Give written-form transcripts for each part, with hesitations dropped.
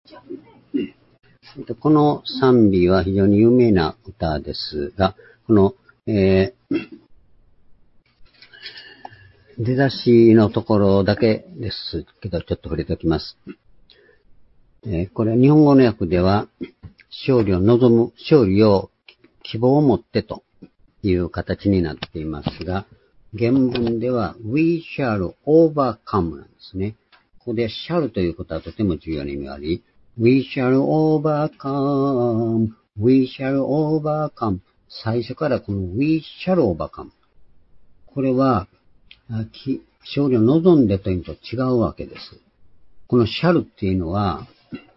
この賛美は非常に有名な歌ですが、この、出だしのところだけですけど、ちょっと触れておきます。これは日本語の訳では、勝利を望む、勝利を希望を持ってという形になっていますが、原文では We shall overcome なんですね。ここで shall ということはとても重要な意味があり、We shall overcome, we shall overcome 最初からこの We shall overcome これは勝利を望んでというのと違うわけです。この shall っていうのは、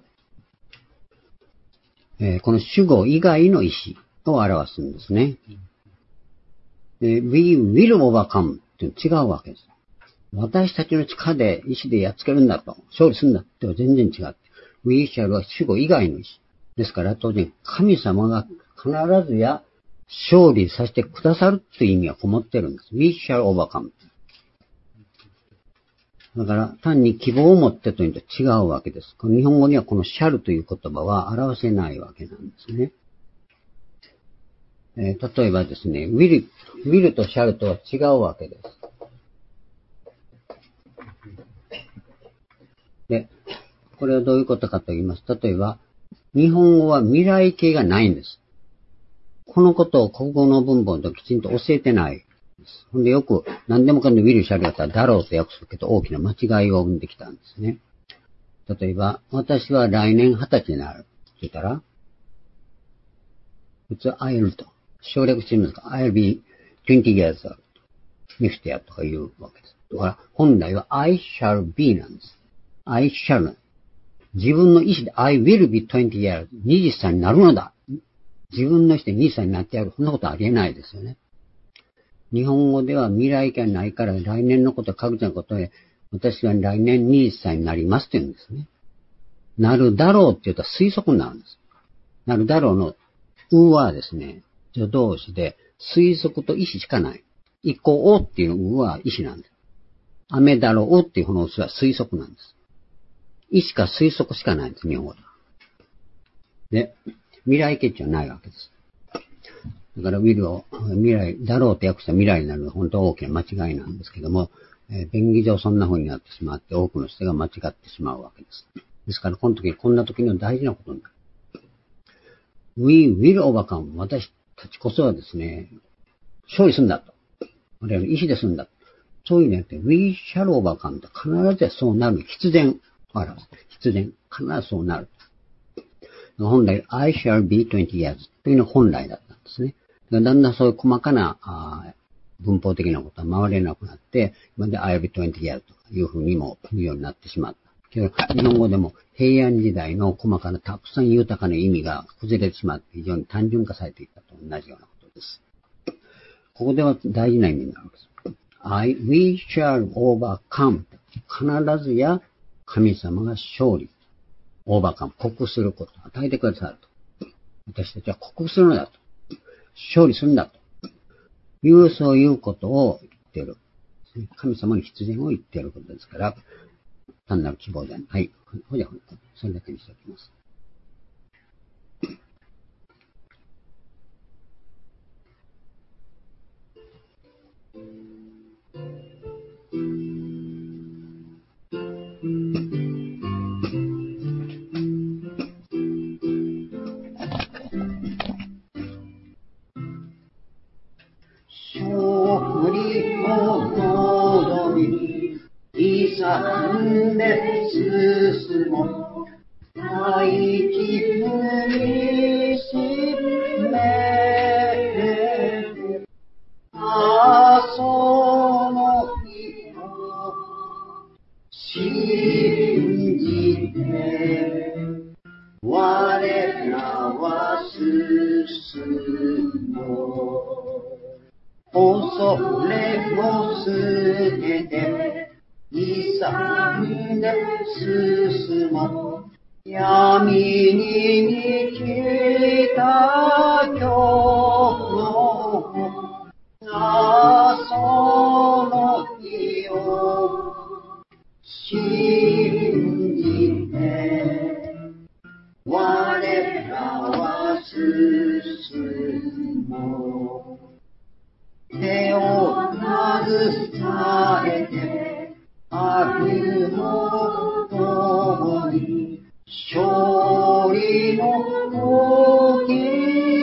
この主語以外の意思を表すんですね。We will overcome っていうのは違うわけです。私たちの力で、意志でやっつけるんだと、勝利するんだっては全然違う。We shall は主語以外の意志。ですから当然神様が必ずや勝利させてくださるという意味がこもってるんです。We shall overcome。だから単に希望を持ってというのと違うわけです。この日本語にはこの shall という言葉は表せないわけなんですね。例えばですね、will と shall とは違うわけです。で、これはどういうことかと言います。例えば、日本語は未来形がないんです。このことを国語の文法ときちんと教えてないです。ほんでよく何でもかんで will shall だったらだろうと訳するけど大きな間違いを生んできたんですね。例えば、私は来年20歳になるって言ったら、普通 I'll と省略してるんですか I'll be 20 years old next year とか言うわけです。だから本来は I shall be なんです。I shall 自分の意思で I will be 20 years 20歳になるのだ。自分の意思で20歳になってやる。そんなことありえないですよね。日本語では未来形ないから来年のこと、各自のことで私は来年20歳になりますと言うんですね。なるだろうって言うと推測になるんです。なるだろうのうはですね、助動詞で推測と意思しかない。以降っていううは意思なんです。雨だろうっていうこのうは推測なんです。意思か推測しかないんです、日本語では。で、未来形っていうのはないわけです。だから、will を未来だろうと訳した未来になるのは本当は大きな間違いなんですけども、便宜上そんな風になってしまって多くの人が間違ってしまうわけです。ですから、こんな時の大事なことになる。We will overcome 私たちこそはですね、勝利するんだと。我々の意志で済んだ。そういうのやって、We shall overcome と必ずそうなる必然を表す。必然。必ずそうなる。本来、I shall be 20 years というのが本来だったんですね。だんだんそういう細かな文法的なことは回れなくなって、今で I'll be 20 years というふうにも言うようになってしまった。けど、日本語でも平安時代の細かなたくさん豊かな意味が崩れてしまって非常に単純化されていったと同じようなことです。ここでは大事な意味になるわけです。We shall overcome 必ずや神様が勝利、overcome 克服することを与えてくださると。私たちは克服するのだと。勝利するんだと。そういうことを言っている。神様の必然を言っていることですから、単なる希望じゃない。はい。じゃあ、それだけにしておきます。勝利を望み、勇んで進もう。大気踏みしめて、その日を信じて、我らは進もう。恐れを捨てて、勇んで進もう。闇に満ちた今日も、その日を信じて、 進もう。手を携えて、歩も共に、勝利の時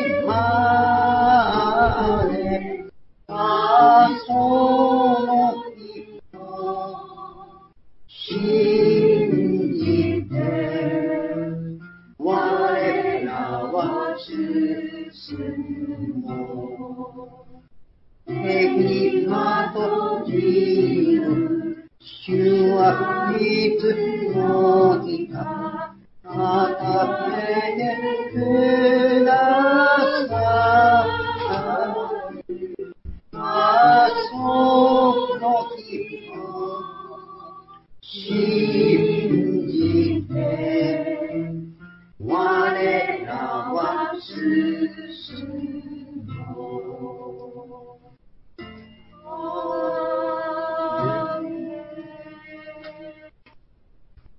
まで、その日を信じて、我らは進もう。敵まとじる、主はいつの日か、与えてくださる。その日を信じて、我らは進もう。